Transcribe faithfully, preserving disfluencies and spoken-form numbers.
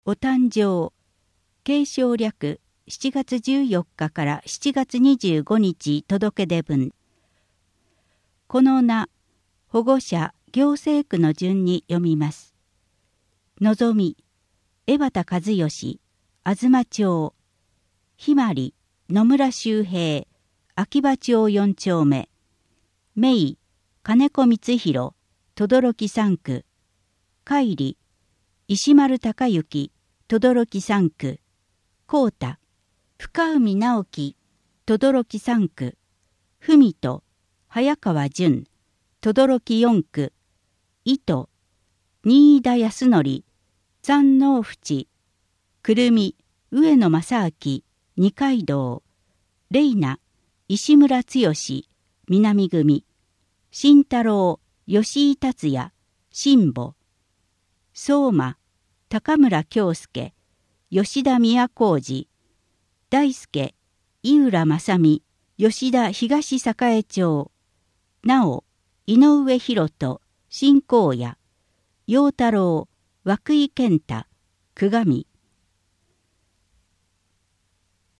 お誕生、継承略しちがつじゅうよっかからしちがつにじゅうごにち届け出分。この名、保護者、行政区の順に読みます。のぞみ、江端和義、東町、ひまり、野村周平、秋葉町四丁目、めい、金子光弘、轟三区、かいり、石丸隆之、轟三区、こうた、深海直樹、轟三区、ふみと、早川淳、轟四区、いと、新田康則、山王淵、くるみ、上野正明、二階堂、れいな、石村剛、南組、慎太郎、吉井達也、新保、相馬、高村京介、吉田宮浩二、大輔、井浦正美、吉田東栄町、なお、井上博人、新荒野、陽太郎、涌井健太、久我見、